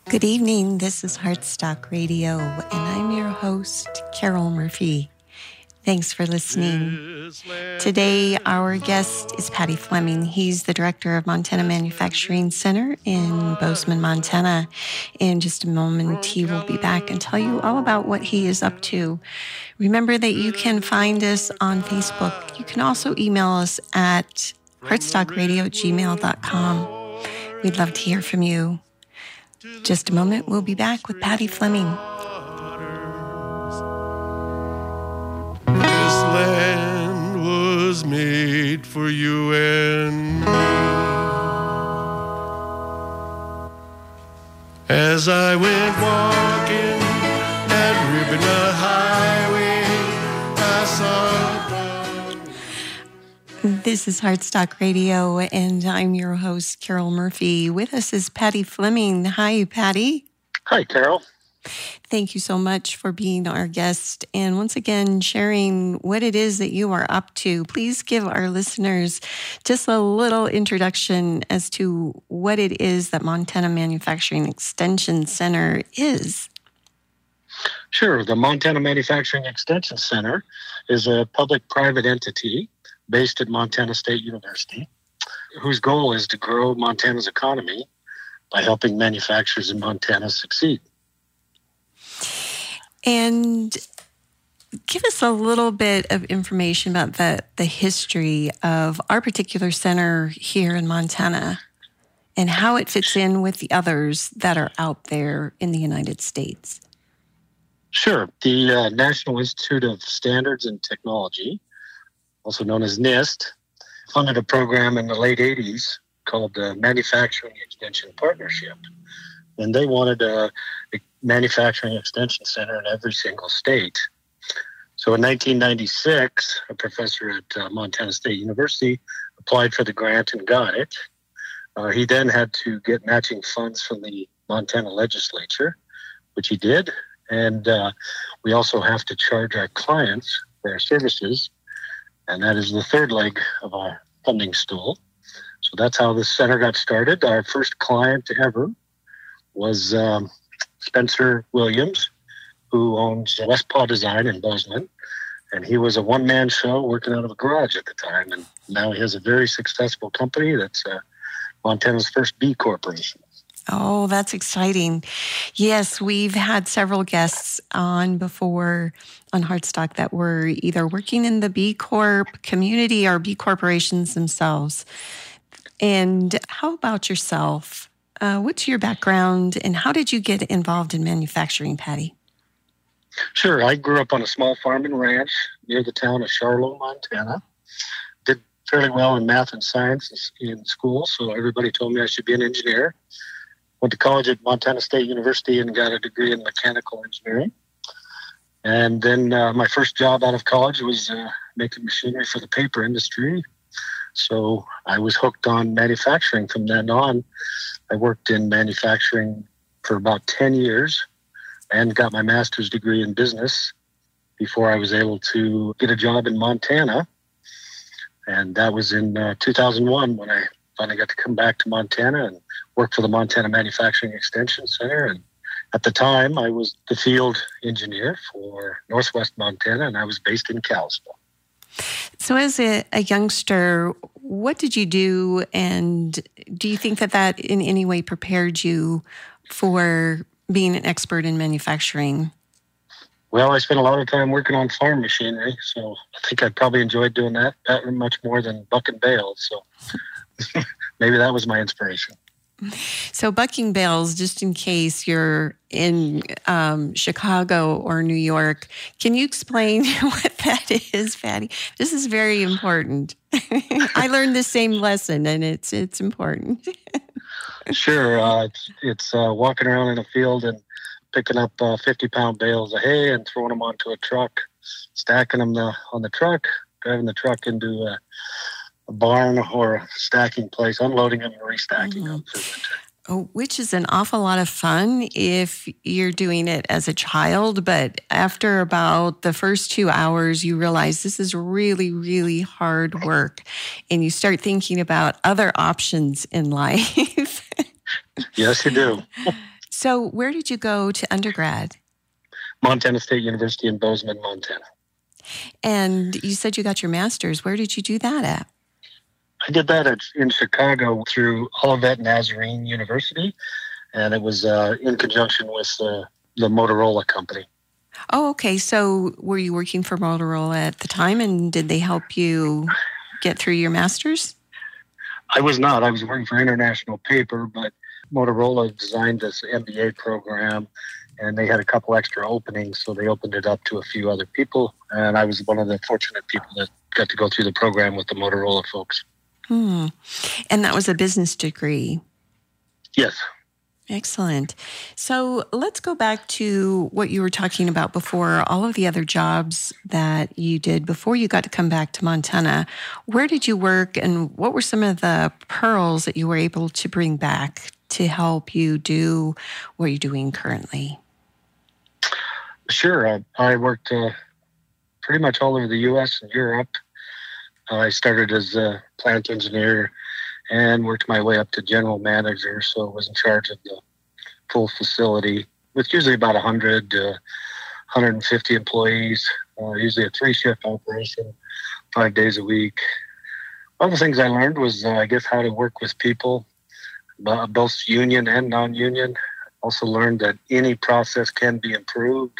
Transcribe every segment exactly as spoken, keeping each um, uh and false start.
Good evening. This is Heartstock Radio, and I'm your host, Carol Murphy. Thanks for listening. Today, our guest is Patty Fleming. He's the director of Montana Manufacturing Center in Bozeman, Montana. In just a moment, he will be back and tell you all about what he is up to. Remember that you can find us on Facebook. You can also email us at heartstockradio at gmail dot com. We'd love to hear from you. Just a moment, we'll be back with Patty Fleming. This land was made for you and me. As I went walking that Ribbon Highway, I saw. This is Heartstock Radio, and I'm your host, Carol Murphy. With us is Patty Fleming. Hi, Patty. Hi, Carol. Thank you so much for being our guest and once again sharing what it is that you are up to. Please give our listeners just a little introduction as to what it is that Montana Manufacturing Extension Center is. Sure. The Montana Manufacturing Extension Center is a public-private entity based at Montana State University, whose goal is to grow Montana's economy by helping manufacturers in Montana succeed. And give us a little bit of information about the, the history of our particular center here in Montana and how it fits in with the others that are out there in the United States. Sure. The uh, National Institute of Standards and Technology, also known as NIST, funded a program in the late eighties called the Manufacturing Extension Partnership. And they wanted a, a manufacturing extension center in every single state. So in nineteen ninety-six, a professor at uh, Montana State University applied for the grant and got it. Uh, he then had to get matching funds from the Montana legislature, which he did. And uh, we also have to charge our clients for our services. And that is the third leg of our funding stool. So that's how this center got started. Our first client ever was um, Spencer Williams, who owns Westpaw Design in Bozeman. And he was a one-man show working out of a garage at the time. And now he has a very successful company that's uh, Montana's first B Corporation. Oh, that's exciting. Yes, we've had several guests on before on Heartstock that were either working in the B Corp community or B Corporations themselves. And how about yourself? Uh, what's your background and how did you get involved in manufacturing, Patty? Sure. I grew up on a small farm and ranch near the town of Charlo, Montana. Did fairly well in math and science in school, so everybody told me I should be an engineer. Went to college at Montana State University and got a degree in mechanical engineering. And then uh, my first job out of college was uh, making machinery for the paper industry. So I was hooked on manufacturing from then on. I worked in manufacturing for about ten years and got my master's degree in business before I was able to get a job in Montana. And that was in uh, two thousand one when I finally got to come back to Montana and work for the Montana Manufacturing Extension Center. And at the time, I was the field engineer for Northwest Montana, and I was based in Kalispell. So as a, a youngster, what did you do, and do you think that that in any way prepared you for being an expert in manufacturing? Well, I spent a lot of time working on farm machinery, so I think I probably enjoyed doing that, that much more than bucking bales. So maybe that was my inspiration. So bucking bales, just in case you're in um, Chicago or New York, can you explain what that is, Patty? This is very important. I learned the same lesson, and it's it's important. Sure. Uh, it's it's uh, walking around in a field and picking up uh, fifty-pound bales of hay and throwing them onto a truck, stacking them the, on the truck, driving the truck into a a barn or a stacking place, unloading them and restacking mm-hmm. them for winter. Oh, which is an awful lot of fun if you're doing it as a child. But after about the first two hours, you realize this is really, really hard work. And you start thinking about other options in life. Yes, you do. So where did you go to undergrad? Montana State University in Bozeman, Montana. And you said you got your master's. Where did you do that at? I did that at, in Chicago through Olivet Nazarene University, and it was uh, in conjunction with uh, the Motorola company. Oh, okay. So were you working for Motorola at the time, and did they help you get through your master's? I was not. I was working for International Paper, but Motorola designed this M B A program, and they had a couple extra openings, so they opened it up to a few other people, and I was one of the fortunate people that got to go through the program with the Motorola folks. Hmm. And that was a business degree? Yes. Excellent. So let's go back to what you were talking about before, all of the other jobs that you did before you got to come back to Montana. Where did you work, and what were some of the pearls that you were able to bring back to help you do what you're doing currently? Sure. Uh, I worked uh, pretty much all over the U S and Europe. Uh, I started as a plant engineer and worked my way up to general manager, so I was in charge of the full facility with usually about one hundred to one hundred fifty employees, uh, usually a three-shift operation, five days a week. One of the things I learned was, uh, I guess, how to work with people, both union and non-union. Also learned that any process can be improved,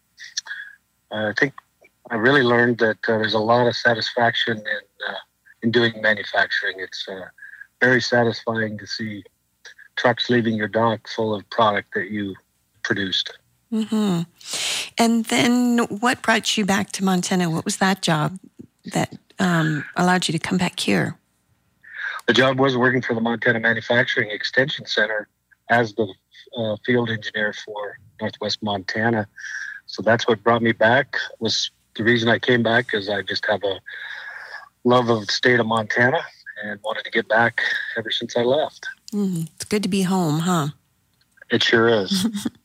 and I think I really learned that uh, there's a lot of satisfaction in uh, in doing manufacturing. It's uh, very satisfying to see trucks leaving your dock full of product that you produced. Mm-hmm. And then what brought you back to Montana? What was that job that um, allowed you to come back here? The job was working for the Montana Manufacturing Extension Center as the uh, field engineer for Northwest Montana. So that's what brought me back. Was the reason I came back is I just have a love of the state of Montana and wanted to get back ever since I left. Mm, it's good to be home, huh? It sure is.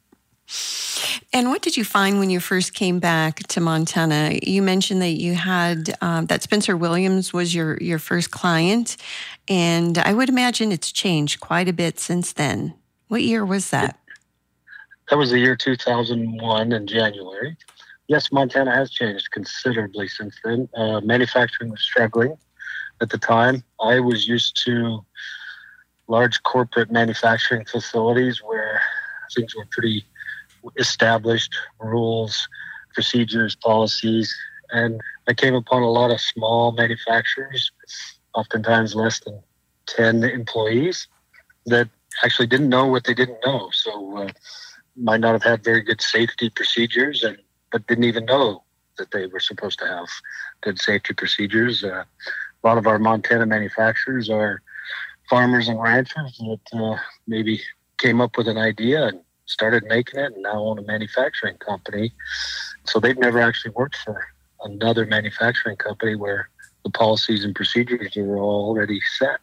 And what did you find when you first came back to Montana? You mentioned that you had, um, that Spencer Williams was your, your first client, and I would imagine it's changed quite a bit since then. What year was that? That was the year two thousand one in January. Yes, Montana has changed considerably since then. Uh, manufacturing was struggling at the time. I was used to large corporate manufacturing facilities where things were pretty established, rules, procedures, policies, and I came upon a lot of small manufacturers, oftentimes less than ten employees, that actually didn't know what they didn't know. So uh, might not have had very good safety procedures, and but didn't even know that they were supposed to have good safety procedures. Uh, a lot of our Montana manufacturers are farmers and ranchers that uh, maybe came up with an idea and started making it and now own a manufacturing company. So they've never actually worked for another manufacturing company where the policies and procedures are already set.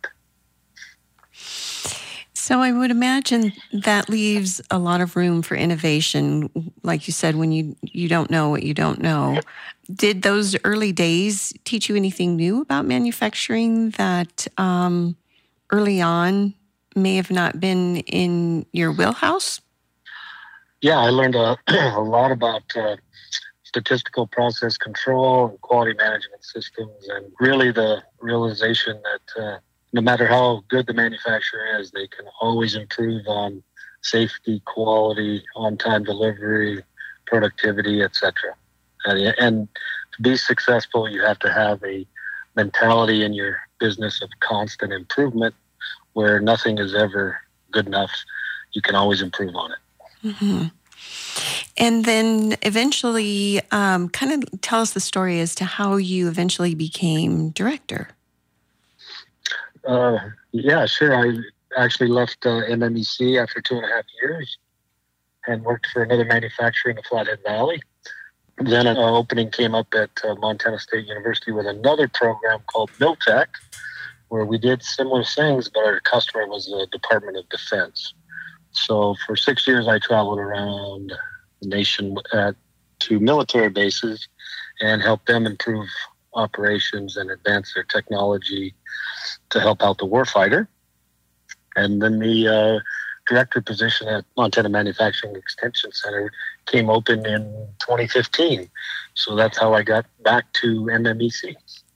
So I would imagine that leaves a lot of room for innovation, like you said, when you, you don't know what you don't know. Did those early days teach you anything new about manufacturing that um, early on may have not been in your wheelhouse? Yeah, I learned a, a lot about uh, statistical process control and quality management systems, and really the realization that uh, no matter how good the manufacturer is, they can always improve on safety, quality, on-time delivery, productivity, et cetera. And, and to be successful, you have to have a mentality in your business of constant improvement where nothing is ever good enough. You can always improve on it. Mm-hmm. And then eventually, um, kind of tell us the story as to how you eventually became director. Uh, yeah, sure. I actually left uh, M M E C after two and a half years and worked for another manufacturer in the Flathead Valley. Then an opening came up at uh, Montana State University with another program called Miltech, where we did similar things, but our customer was the Department of Defense. So for six years, I traveled around the nation at, to military bases and helped them improve operations and advance their technology to help out the warfighter. And then the uh, director position at Montana Manufacturing Extension Center came open in twenty fifteen. So that's how I got back to M M E C.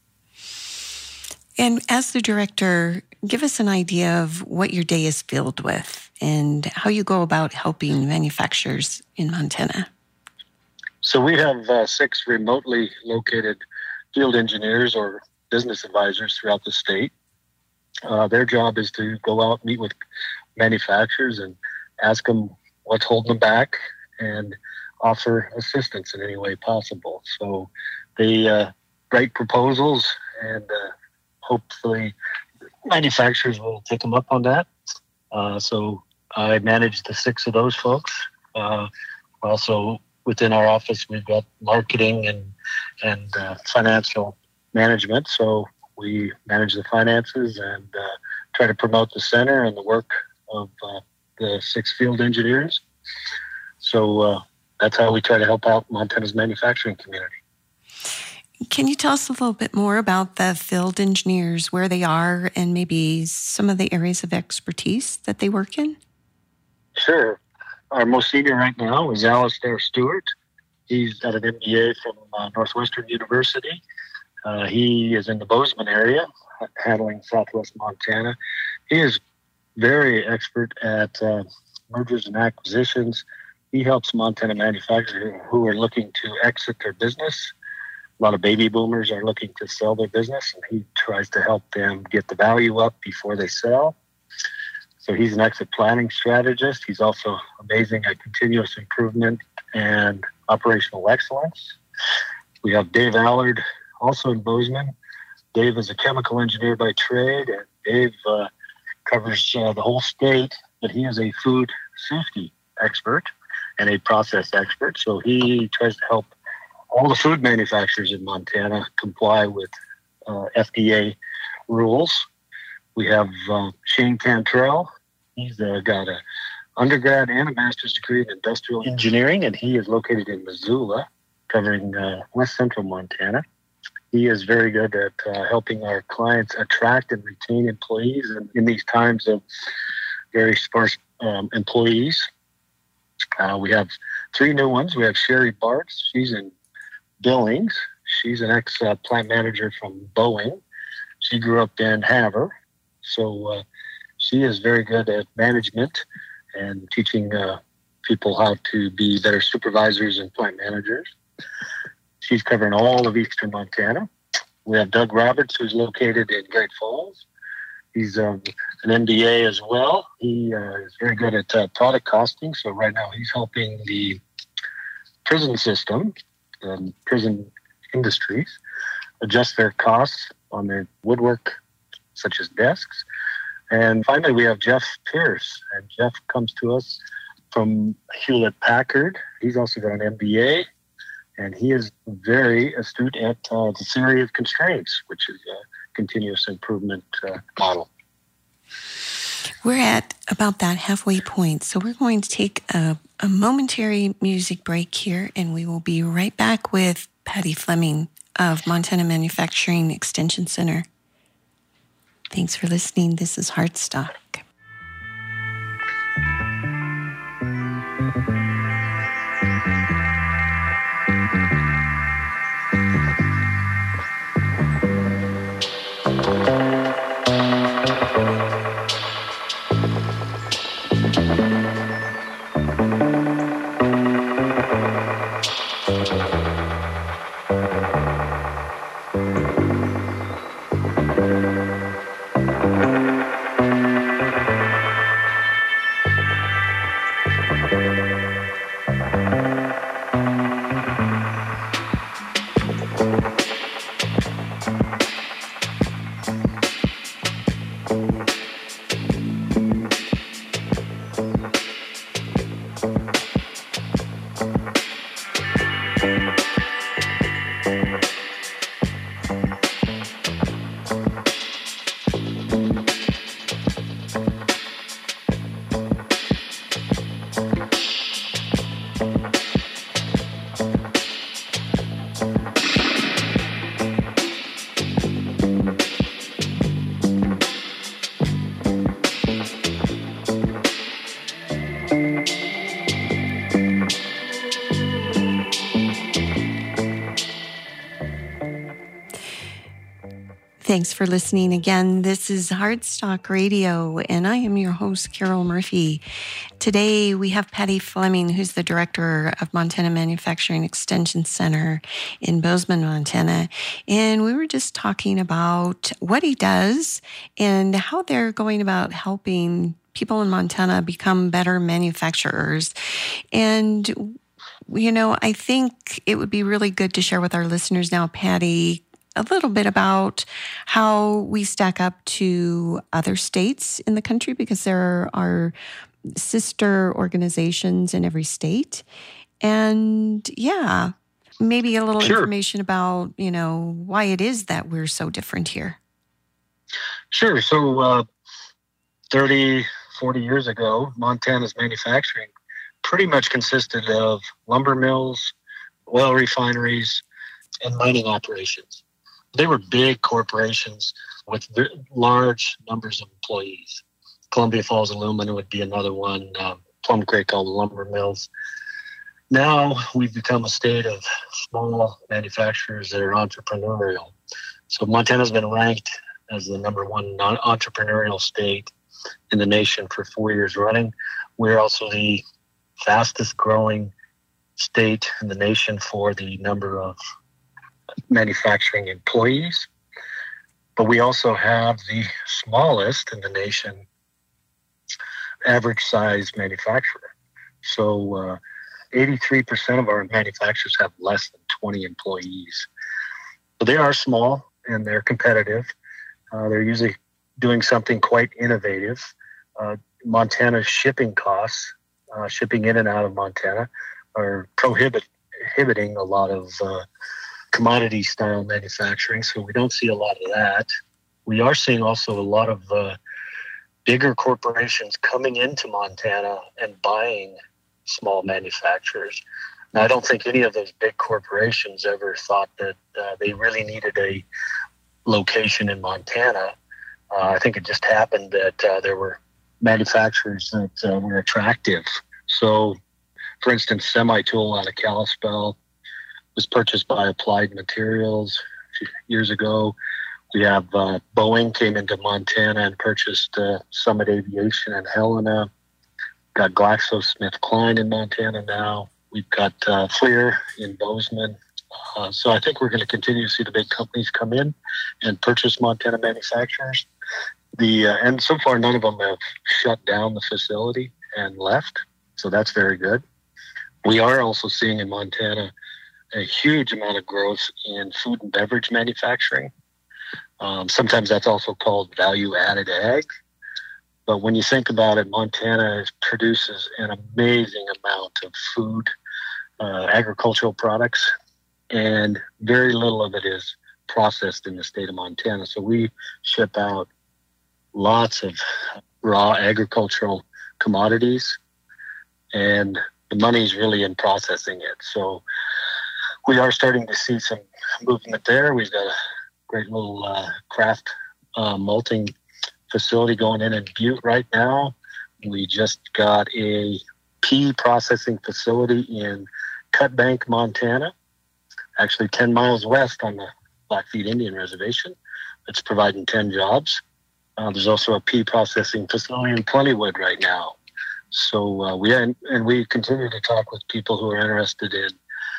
And as the director, give us an idea of what your day is filled with and how you go about helping manufacturers in Montana. So we have uh, six remotely located field engineers or business advisors throughout the state. Uh, their job is to go out, meet with manufacturers and ask them what's holding them back and offer assistance in any way possible. So they uh, write proposals and uh, hopefully manufacturers will take them up on that. Uh, so I manage the six of those folks. Uh, also within our office, we've got marketing and, and uh, financial management. So we manage the finances and uh, try to promote the center and the work of uh, the six field engineers. So uh, that's how we try to help out Montana's manufacturing community. Can you tell us a little bit more about the field engineers, where they are, and maybe some of the areas of expertise that they work in? Sure. Our most senior right now is Alistair Stewart. He's got an M B A from uh, Northwestern University. Uh, he is in the Bozeman area, handling Southwest Montana. He is very expert at uh, mergers and acquisitions. He helps Montana manufacturers who are looking to exit their business. A lot of baby boomers are looking to sell their business, and he tries to help them get the value up before they sell. So he's an exit planning strategist. He's also amazing at continuous improvement and operational excellence. We have Dave Allard, also in Bozeman. Dave is a chemical engineer by trade, and Dave uh, covers uh, the whole state, but he is a food safety expert and a process expert. So he tries to help all the food manufacturers in Montana comply with uh, F D A rules. We have uh, Shane Cantrell. He's uh, got an undergrad and a master's degree in industrial engineering, and he is located in Missoula, covering uh, west central Montana. He is very good at uh, helping our clients attract and retain employees in, in these times of very sparse um, employees. Uh, we have three new ones. We have Sherry Bartz. She's in Billings. She's an ex-plant uh, manager from Boeing. She grew up in Havre. So uh, she is very good at management and teaching uh, people how to be better supervisors and plant managers. She's covering all of eastern Montana. We have Doug Roberts, who's located in Great Falls. He's um, an M B A as well. He uh, is very good at uh, product costing. So right now he's helping the prison system and prison industries adjust their costs on their woodwork, such as desks. And finally, we have Jeff Pierce. And Jeff comes to us from Hewlett-Packard. He's also got an M B A. And he is very astute at uh, the theory of constraints, which is a continuous improvement uh, model. We're at about that halfway point, so we're going to take a, a momentary music break here, and we will be right back with Patty Fleming of Montana Manufacturing Extension Center. Thanks for listening. This is Heartstock. Thanks for listening again. This is Hardstock Radio, and I am your host, Carol Murphy. Today, we have Patty Fleming, who's the director of Montana Manufacturing Extension Center in Bozeman, Montana. And we were just talking about what he does and how they're going about helping people in Montana become better manufacturers. And, you know, I think it would be really good to share with our listeners now, Patty, a little bit about how we stack up to other states in the country, because there are sister organizations in every state. And yeah, maybe a little Sure. information about, you know, why it is that we're so different here. Sure. So uh, thirty, forty years ago, Montana's manufacturing pretty much consisted of lumber mills, oil refineries, and mining operations. They were big corporations with large numbers of employees. Columbia Falls Aluminum would be another one, uh, Plum Creek, all the lumber mills. Now we've become a state of small manufacturers that are entrepreneurial. So Montana's been ranked as the number one non-entrepreneurial state in the nation for four years running. We're also the fastest growing state in the nation for the number of manufacturing employees, but we also have the smallest in the nation average size manufacturer. So uh, eighty-three percent of our manufacturers have less than twenty employees. So they are small and they're competitive. Uh, they're usually doing something quite innovative. Uh, Montana's shipping costs, uh, shipping in and out of Montana, are prohibit, prohibiting a lot of uh, commodity style manufacturing, so we don't see a lot of that. We are seeing also a lot of uh, bigger corporations coming into Montana and buying small manufacturers. Now, I don't think any of those big corporations ever thought that uh, they really needed a location in Montana. Uh, I think it just happened that uh, there were manufacturers that uh, were attractive. So, for instance, Semi-Tool out of Kalispell was purchased by Applied Materials a few years ago. We have uh, Boeing came into Montana and purchased uh, Summit Aviation and Helena. Got GlaxoSmithKline in Montana now. We've got uh, FLIR in Bozeman. Uh, so I think we're going to continue to see the big companies come in and purchase Montana manufacturers. The uh, and so far, none of them have shut down the facility and left. So that's very good. We are also seeing in Montana a huge amount of growth in food and beverage manufacturing. Um, sometimes that's also called value-added ag. But when you think about it, Montana produces an amazing amount of food, uh, agricultural products, and very little of it is processed in the state of Montana. So we ship out lots of raw agricultural commodities, and the money's really in processing it. So we are starting to see some movement there. We've got a great little uh, craft uh, malting facility going in in Butte right now. We just got a pea processing facility in Cutbank, Montana, actually ten miles west on the Blackfeet Indian Reservation. It's providing ten jobs. Uh, there's also a pea processing facility in Plentywood right now. So uh, we and we continue to talk with people who are interested in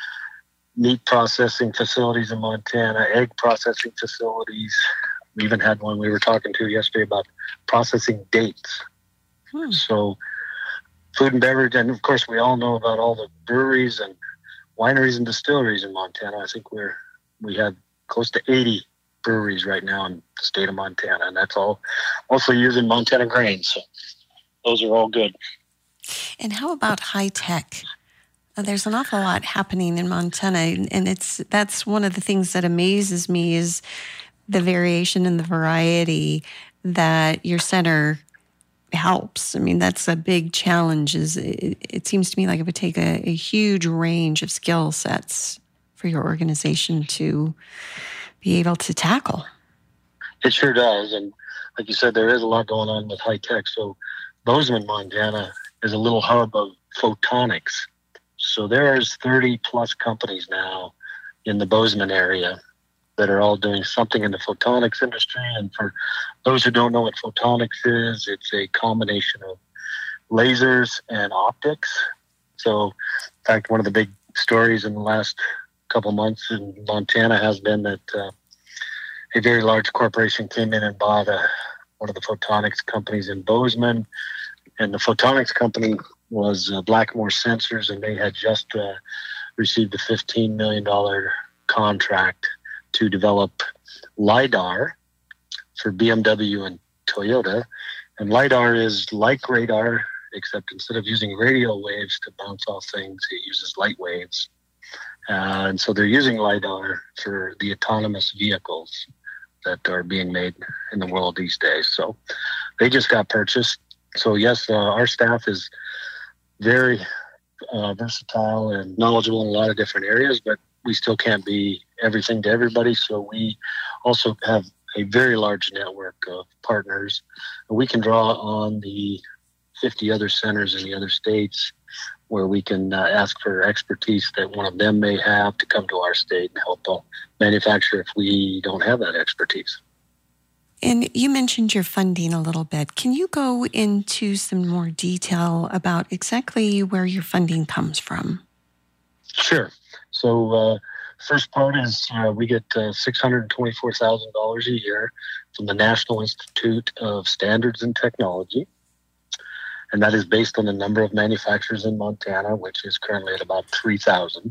meat processing facilities in Montana, egg processing facilities. We even had one we were talking to yesterday about processing dates. Hmm. So food and beverage, and of course we all know about all the breweries and wineries and distilleries in Montana. I think we're we have close to eighty breweries right now in the state of Montana, and that's all mostly using Montana grain. So those are all good. And how about high tech? Uh, there's an awful lot happening in Montana, and it's that's one of the things that amazes me is the variation and the variety that your center helps. I mean, that's a big challenge. Is it, it seems to me like it would take a, a huge range of skill sets for your organization to be able to tackle. It sure does. And like you said, there is a lot going on with high tech. So Bozeman, Montana is a little hub of photonics. So there's thirty plus companies now in the Bozeman area that are all doing something in the photonics industry. And for those who don't know what photonics is, it's a combination of lasers and optics. So, in fact, one of the big stories in the last couple months in Montana has been that uh, a very large corporation came in and bought a, one of the photonics companies in Bozeman. And the photonics company was uh, Blackmore Sensors, and they had just uh, received a fifteen million dollars contract to develop LiDAR for B M W and Toyota. And LiDAR is like radar, except instead of using radio waves to bounce off things, it uses light waves. Uh, and so they're using LiDAR for the autonomous vehicles that are being made in the world these days. So they just got purchased. So yes, uh, our staff is very uh, versatile and knowledgeable in a lot of different areas, but we still can't be everything to everybody. So we also have a very large network of partners. We can draw on the fifty other centers in the other states where we can uh, ask for expertise that one of them may have to come to our state and help uh, manufacture if we don't have that expertise. And you mentioned your funding a little bit. Can you go into some more detail about exactly where your funding comes from? Sure. So uh, first part is uh, we get uh, six hundred twenty-four thousand dollars a year from the National Institute of Standards and Technology. And that is based on the number of manufacturers in Montana, which is currently at about three thousand.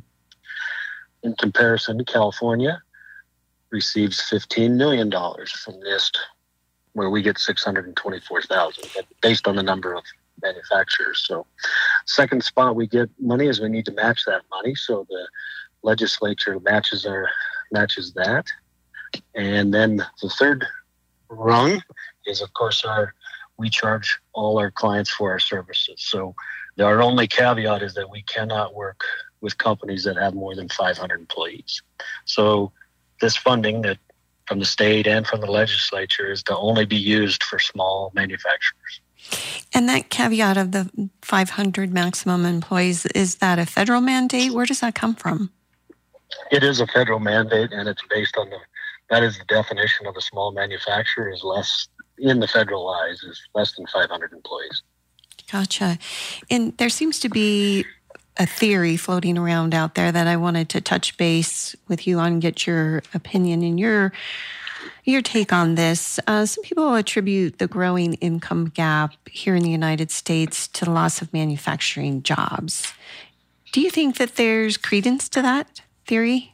In comparison, California receives fifteen million dollars from NIST, where we get six hundred twenty-four thousand dollars, based on the number of manufacturers. So second spot we get money is we need to match that money. So the legislature matches our matches that. And then the third rung is, of course, our we charge all our clients for our services. So our only caveat is that we cannot work with companies that have more than five hundred employees. So this funding that from the state and from the legislature is to only be used for small manufacturers. And that caveat of the five hundred maximum employees, is that a federal mandate? Where does that come from? It is a federal mandate, and it's based on the, that is the definition of a small manufacturer is less, in the federal eyes, is less than five hundred employees. Gotcha. And there seems to be a theory floating around out there that I wanted to touch base with you on, get your opinion and your your take on this. Uh, some people attribute the growing income gap here in the United States to the loss of manufacturing jobs. Do you think that there's credence to that theory?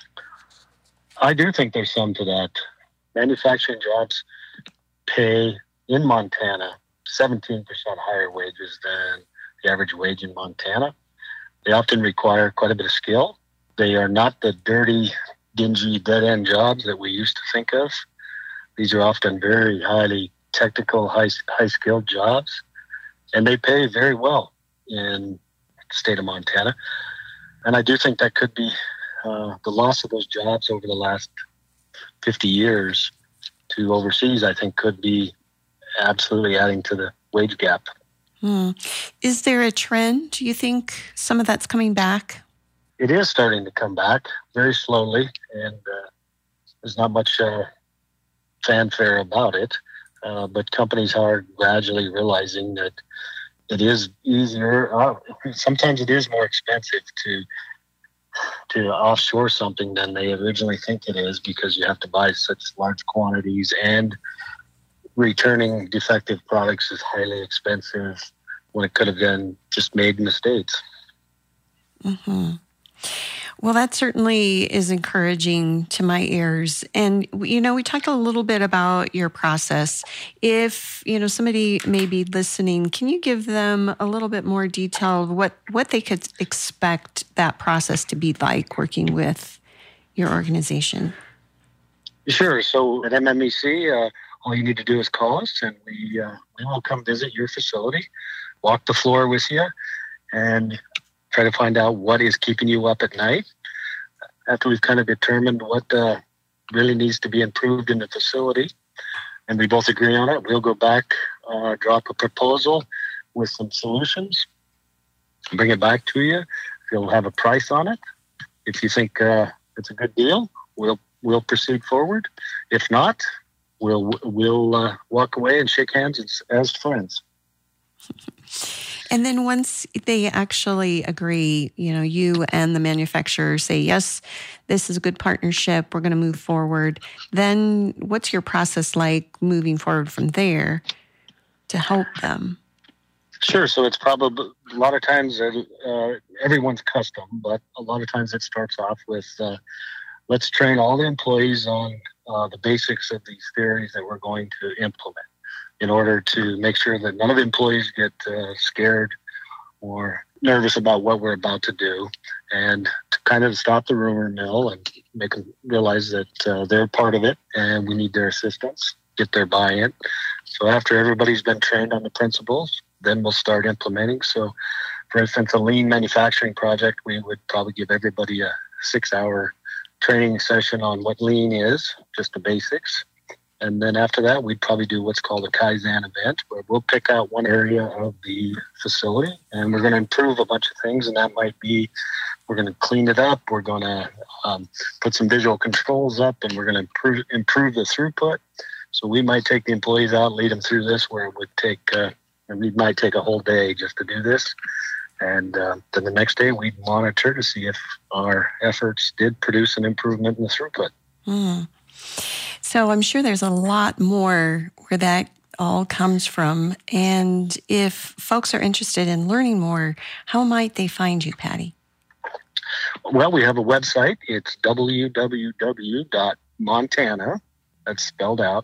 I do think there's some to that. Manufacturing jobs pay in Montana seventeen percent higher wages than the average wage in Montana. They often require quite a bit of skill. They are not the dirty, dingy, dead-end jobs that we used to think of. These are often very highly technical, high, high-skilled jobs, and they pay very well in the state of Montana. And I do think that could be uh, the loss of those jobs over the last fifty years to overseas, I think could be absolutely adding to the wage gap. Hmm. Is there a trend? Do you think some of that's coming back? It is starting to come back very slowly, and uh, there's not much uh, fanfare about it. Uh, but companies are gradually realizing that it is easier. Uh, sometimes it is more expensive to to offshore something than they originally think it is, because you have to buy such large quantities, and returning defective products is highly expensive when it could have been just made in the States. Mm-hmm. Well, that certainly is encouraging to my ears. And, you know, we talked a little bit about your process. If, you know, somebody may be listening, can you give them a little bit more detail of what, what they could expect that process to be like working with your organization? Sure. So at M M E C, uh, all you need to do is call us, and we uh, we will come visit your facility, walk the floor with you, and try to find out what is keeping you up at night. After we've kind of determined what uh, really needs to be improved in the facility, and we both agree on it, we'll go back, uh, drop a proposal with some solutions, bring it back to you. You'll have a price on it. If you think uh, it's a good deal, we'll we'll proceed forward. If not, we'll we'll uh, walk away and shake hands as, as friends. And then once they actually agree, you know, you and the manufacturer say, yes, this is a good partnership, we're going to move forward, then what's your process like moving forward from there to help them? Sure. So it's probably, a lot of times uh, everyone's custom, but a lot of times it starts off with, uh, let's train all the employees on uh, the basics of these theories that we're going to implement, in order to make sure that none of the employees get uh, scared or nervous about what we're about to do, and to kind of stop the rumor mill and make them realize that uh, they're part of it and we need their assistance, get their buy-in. So after everybody's been trained on the principles, then we'll start implementing. So, for instance, a lean manufacturing project, we would probably give everybody a six-hour training session on what lean is, just the basics. And then after that, we'd probably do what's called a Kaizen event, where we'll pick out one area of the facility and we're going to improve a bunch of things. And that might be, we're going to clean it up, we're going to um, put some visual controls up, and we're going to improve, improve the throughput. So we might take the employees out, lead them through this, where it would take, uh, and we might take a whole day just to do this. And uh, then the next day, we'd monitor to see if our efforts did produce an improvement in the throughput. Mm. So I'm sure there's a lot more where that all comes from. And if folks are interested in learning more, how might they find you, Patty? Well, we have a website. It's w w w dot montana, that's spelled out,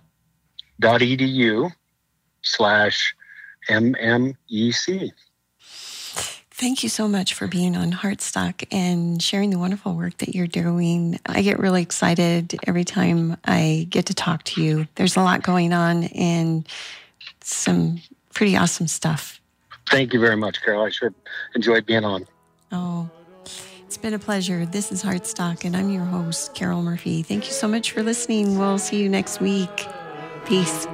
.edu slash M M E C. Thank you so much for being on Heartstock and sharing the wonderful work that you're doing. I get really excited every time I get to talk to you. There's a lot going on and some pretty awesome stuff. Thank you very much, Carol. I sure enjoyed being on. Oh, it's been a pleasure. This is Heartstock, and I'm your host, Carol Murphy. Thank you so much for listening. We'll see you next week. Peace.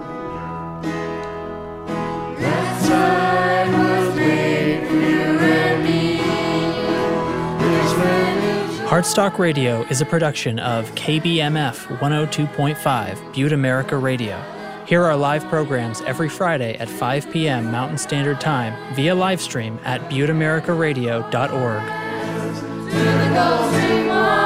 Heartstock Radio is a production of K B M F one oh two point five, Butte America Radio. Hear our live programs every Friday at five p.m. Mountain Standard Time via livestream at butte america radio dot org.